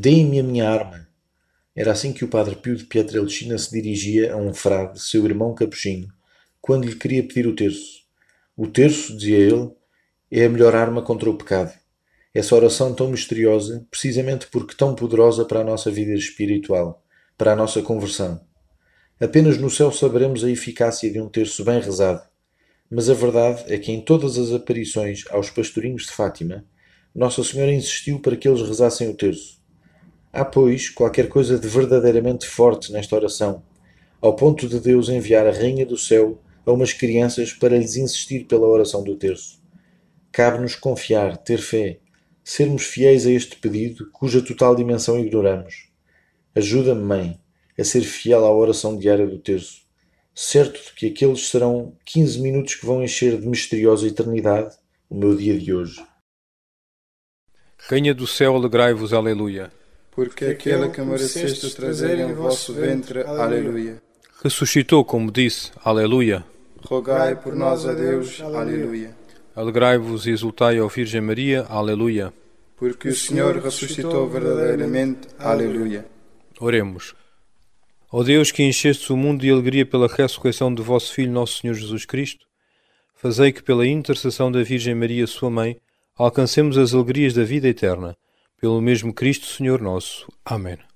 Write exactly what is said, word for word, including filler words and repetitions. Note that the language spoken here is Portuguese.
Deem-me a minha arma. Era assim que o padre Pio de Pietrelcina se dirigia a um frade, seu irmão capuchinho, quando lhe queria pedir o terço. O terço, dizia ele, é a melhor arma contra o pecado. Essa oração tão misteriosa, precisamente porque tão poderosa para a nossa vida espiritual, para a nossa conversão. Apenas no céu saberemos a eficácia de um terço bem rezado. Mas a verdade é que em todas as aparições aos pastorinhos de Fátima, Nossa Senhora insistiu para que eles rezassem o terço. Há, pois, qualquer coisa de verdadeiramente forte nesta oração, ao ponto de Deus enviar a Rainha do Céu a umas crianças para lhes insistir pela oração do terço. Cabe-nos confiar, ter fé, sermos fiéis a este pedido, cuja total dimensão ignoramos. Ajuda-me, Mãe, a ser fiel à oração diária do terço, certo de que aqueles serão quinze minutos que vão encher de misteriosa eternidade o meu dia de hoje. Rainha do céu, alegrai-vos, aleluia. Porque aquela que mereceste trazer em vosso ventre, aleluia. Ressuscitou, como disse, aleluia. Rogai por nós a Deus, aleluia. Alegrai-vos e exultai ao Virgem Maria, aleluia. Porque o Senhor ressuscitou verdadeiramente, aleluia. Oremos. Ó Deus, que enchestes o mundo de alegria pela ressurreição do vosso Filho, nosso Senhor Jesus Cristo, fazei que pela intercessão da Virgem Maria, sua Mãe, alcancemos as alegrias da vida eterna. Pelo mesmo Cristo, Senhor nosso. Amém.